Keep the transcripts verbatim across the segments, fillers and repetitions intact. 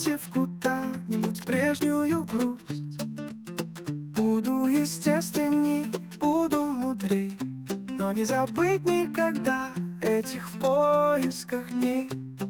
бросив куда-нибудь прежнюю грусть. Буду естественней, буду мудрей, но не забыть никогда этих в поисках дней.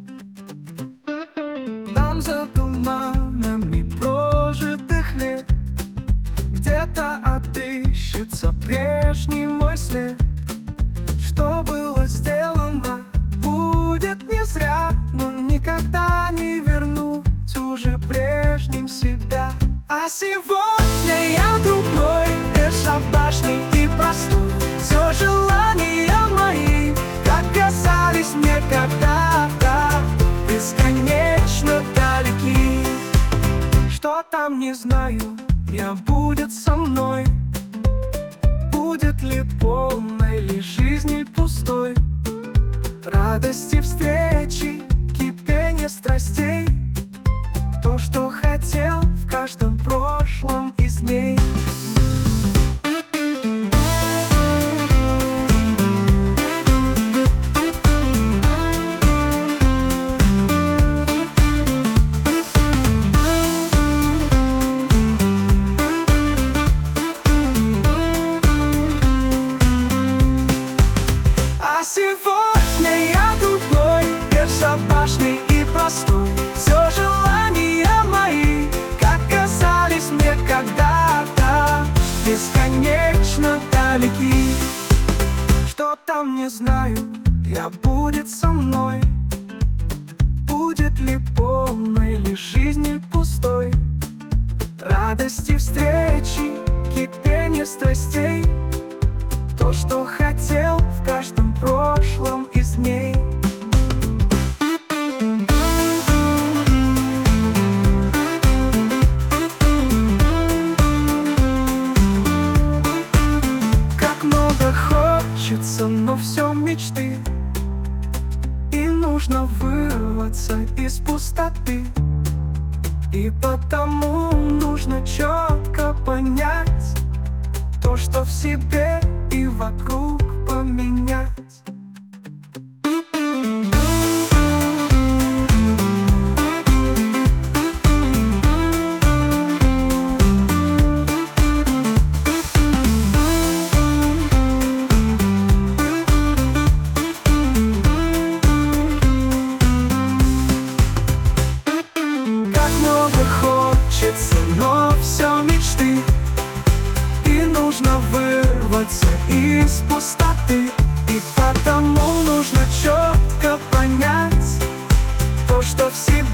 Там за туманами прожитых лет где-то отыщется прежний мой след. Что было сделано, будет не зря, но никогда не вернуть уже прежним себя. А сегодня я другой, бесшабашный и простой. Все желания мои, как казались мне когда-то, бесконечно далеки. Что там, не знаю, я, будет со мной. Будет ли полной ли жизни пустой, радости встречи, кипения страстей, то, что хотел в каждом прошлом из дней. А сегодня я другой, бесшабашный и простой. Все желания мои, как казались мне когда-то, бесконечно далеки. Что там, не знаю, я, будет со мной. Будет ли полной ли жизни пустой, радости встречи, кипения страстей, то, что хотел в каждом прошлом из дней. Как много хочется, но все мечты, и нужно вырваться из пустоты. И потому нужно четко понять то, что в себе и вокруг поменять. Как много хочется, но все мечты, и нужно вырваться из пустоты. И потому нужно четко понять то, что в себе